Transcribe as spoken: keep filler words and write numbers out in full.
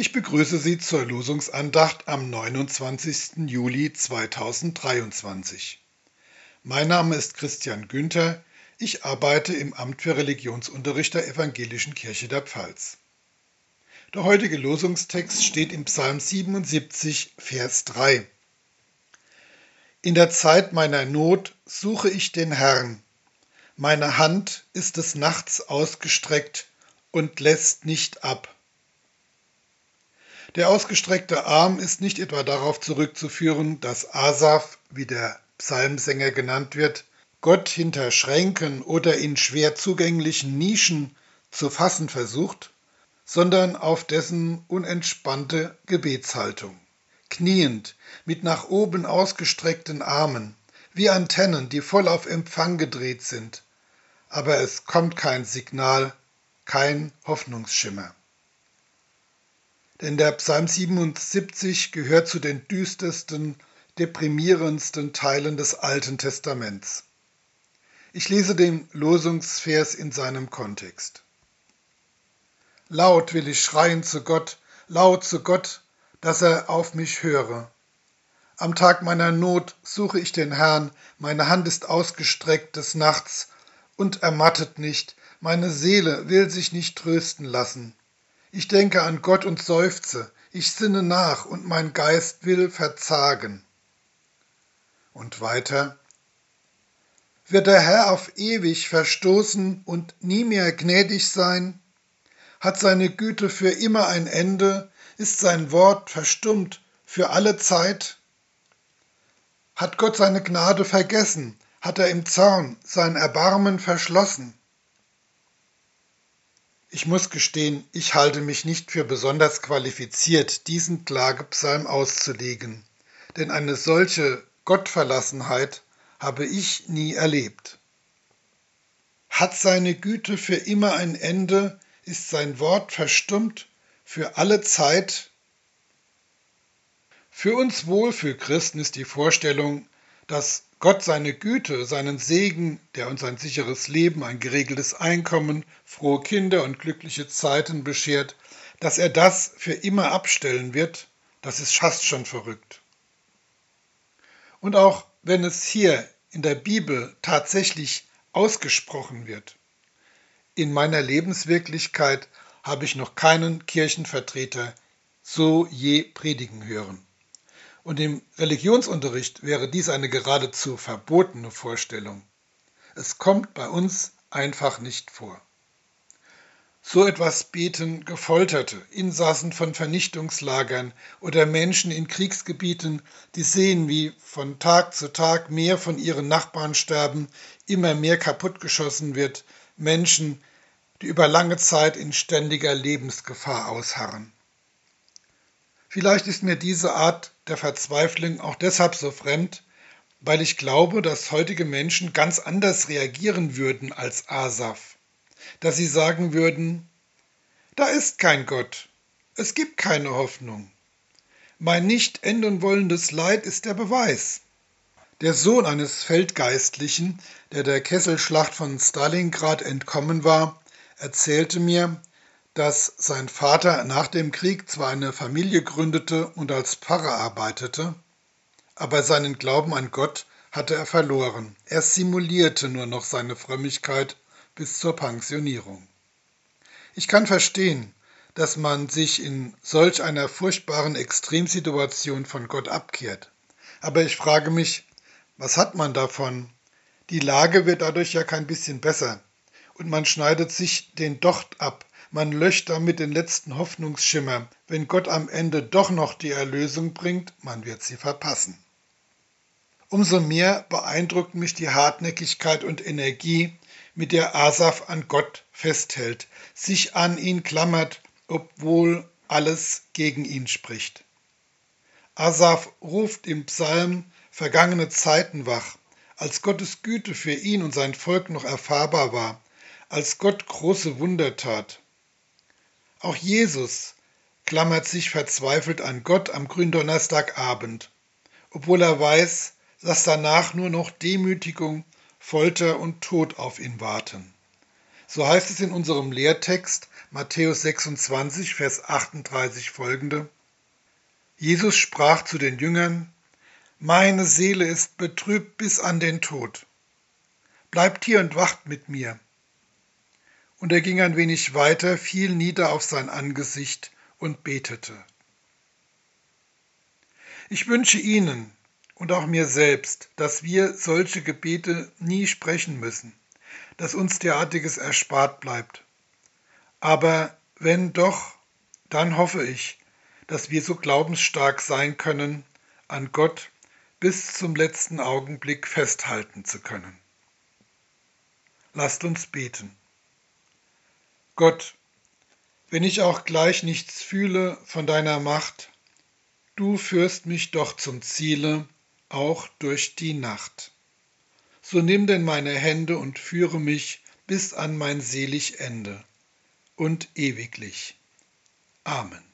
Ich begrüße Sie zur Losungsandacht am neunundzwanzigsten Juli zweitausenddreiundzwanzig. Mein Name ist Christian Günther, ich arbeite im Amt für Religionsunterricht der Evangelischen Kirche der Pfalz. Der heutige Losungstext steht im Psalm siebenundsiebzig, Vers drei. In der Zeit meiner Not suche ich den Herrn. Meine Hand ist des Nachts ausgestreckt und lässt nicht ab. Der ausgestreckte Arm ist nicht etwa darauf zurückzuführen, dass Asaf, wie der Psalmsänger genannt wird, Gott hinter Schränken oder in schwer zugänglichen Nischen zu fassen versucht, sondern auf dessen unentspannte Gebetshaltung. Kniend, mit nach oben ausgestreckten Armen, wie Antennen, die voll auf Empfang gedreht sind, aber es kommt kein Signal, kein Hoffnungsschimmer. Denn der Psalm siebenundsiebzig gehört zu den düstersten, deprimierendsten Teilen des Alten Testaments. Ich lese den Losungsvers in seinem Kontext. Laut will ich schreien zu Gott, laut zu Gott, dass er auf mich höre. Am Tag meiner Not suche ich den Herrn, meine Hand ist ausgestreckt des Nachts und ermattet nicht, meine Seele will sich nicht trösten lassen. Ich denke an Gott und seufze, ich sinne nach und mein Geist will verzagen. Und weiter. Wird der Herr auf ewig verstoßen und nie mehr gnädig sein? Hat seine Güte für immer ein Ende? Ist sein Wort verstummt für alle Zeit? Hat Gott seine Gnade vergessen? Hat er im Zorn sein Erbarmen verschlossen? Ich muss gestehen, ich halte mich nicht für besonders qualifiziert, diesen Klagepsalm auszulegen, denn eine solche Gottverlassenheit habe ich nie erlebt. Hat seine Güte für immer ein Ende? Ist sein Wort verstummt für alle Zeit? Für uns Wohlfühlchristen ist die Vorstellung, dass Gott seine Güte, seinen Segen, der uns ein sicheres Leben, ein geregeltes Einkommen, frohe Kinder und glückliche Zeiten beschert, dass er das für immer abstellen wird, das ist fast schon verrückt. Und auch wenn es hier in der Bibel tatsächlich ausgesprochen wird, in meiner Lebenswirklichkeit habe ich noch keinen Kirchenvertreter so je predigen hören. Und im Religionsunterricht wäre dies eine geradezu verbotene Vorstellung. Es kommt bei uns einfach nicht vor. So etwas beten Gefolterte, Insassen von Vernichtungslagern oder Menschen in Kriegsgebieten, die sehen, wie von Tag zu Tag mehr von ihren Nachbarn sterben, immer mehr kaputtgeschossen wird, Menschen, die über lange Zeit in ständiger Lebensgefahr ausharren. Vielleicht ist mir diese Art der Verzweiflung auch deshalb so fremd, weil ich glaube, dass heutige Menschen ganz anders reagieren würden als Asaf. Dass sie sagen würden, da ist kein Gott, es gibt keine Hoffnung. Mein nicht enden wollendes Leid ist der Beweis. Der Sohn eines Feldgeistlichen, der der Kesselschlacht von Stalingrad entkommen war, erzählte mir, dass sein Vater nach dem Krieg zwar eine Familie gründete und als Pfarrer arbeitete, aber seinen Glauben an Gott hatte er verloren. Er simulierte nur noch seine Frömmigkeit bis zur Pensionierung. Ich kann verstehen, dass man sich in solch einer furchtbaren Extremsituation von Gott abkehrt. Aber ich frage mich, was hat man davon? Die Lage wird dadurch ja kein bisschen besser und man schneidet sich den Docht ab. Man löscht damit den letzten Hoffnungsschimmer. Wenn Gott am Ende doch noch die Erlösung bringt, man wird sie verpassen. Umso mehr beeindruckt mich die Hartnäckigkeit und Energie, mit der Asaf an Gott festhält, sich an ihn klammert, obwohl alles gegen ihn spricht. Asaf ruft im Psalm vergangene Zeiten wach, als Gottes Güte für ihn und sein Volk noch erfahrbar war, als Gott große Wunder tat. Auch Jesus klammert sich verzweifelt an Gott am Gründonnerstagabend, obwohl er weiß, dass danach nur noch Demütigung, Folter und Tod auf ihn warten. So heißt es in unserem Lehrtext Matthäus sechsundzwanzig, Vers achtunddreißig folgende: Jesus sprach zu den Jüngern: Meine Seele ist betrübt bis an den Tod. Bleibt hier und wacht mit mir. Und er ging ein wenig weiter, fiel nieder auf sein Angesicht und betete. Ich wünsche Ihnen und auch mir selbst, dass wir solche Gebete nie sprechen müssen, dass uns derartiges erspart bleibt. Aber wenn doch, dann hoffe ich, dass wir so glaubensstark sein können, an Gott bis zum letzten Augenblick festhalten zu können. Lasst uns beten. Gott, wenn ich auch gleich nichts fühle von deiner Macht, du führst mich doch zum Ziele, auch durch die Nacht. So nimm denn meine Hände und führe mich bis an mein selig Ende und ewiglich. Amen.